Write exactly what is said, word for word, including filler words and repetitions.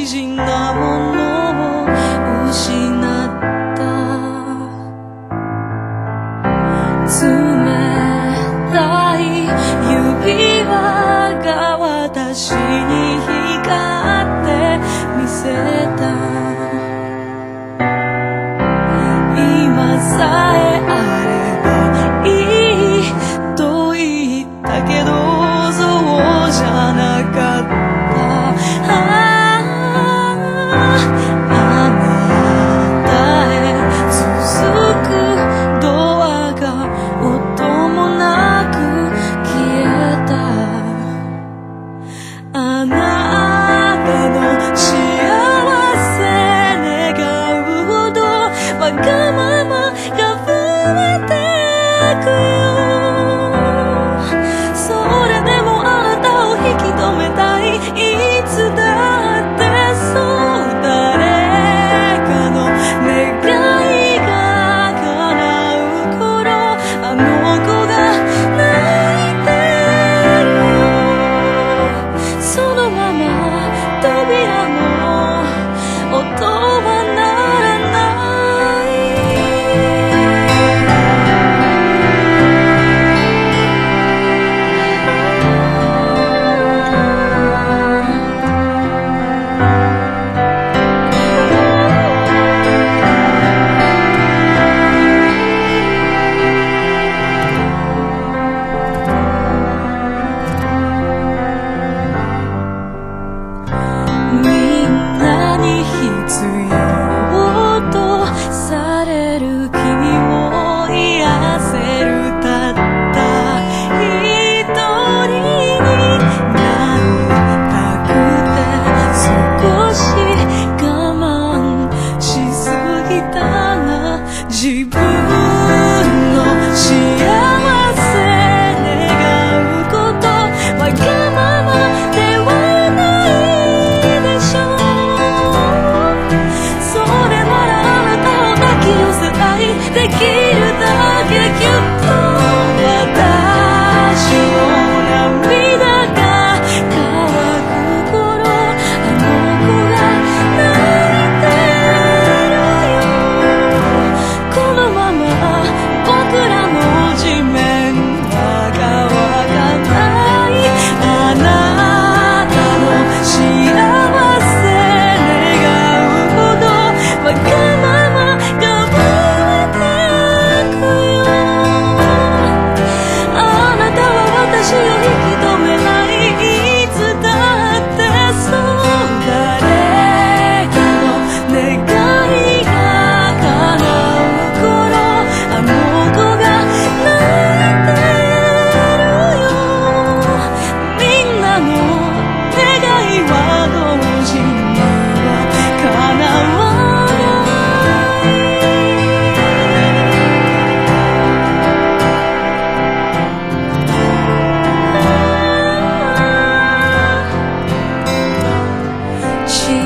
事なものを失った冷たい指輪が私に光って見せた今さえあればいいと言ったけどそうじゃなかったああなたへ続くドアが音もなく消えたあなたの幸せ願うほどわがままが増えてくよそれでもあなたを引き止めたいいつだってそう誰かの願いが叶う頃あの子が泣いてるよそのまま扉の音は鳴らないみんなに必要とされる君を癒せるたった一人になりたくて少し我慢しすぎたな自分の幸せ願うことわがままではないでしょうそれならあなたを抱き寄せたいできるだけぎゅっと私の涙が乾く頃あの子が泣いてるよこのまま僕らの地面は乾かないあなたの幸せ願うほどわがままが増えてくよあなたは私を引き止めないいつだってそう誰かの願いが叶う頃あの子が泣いてるよみんなの願いは同時には叶わない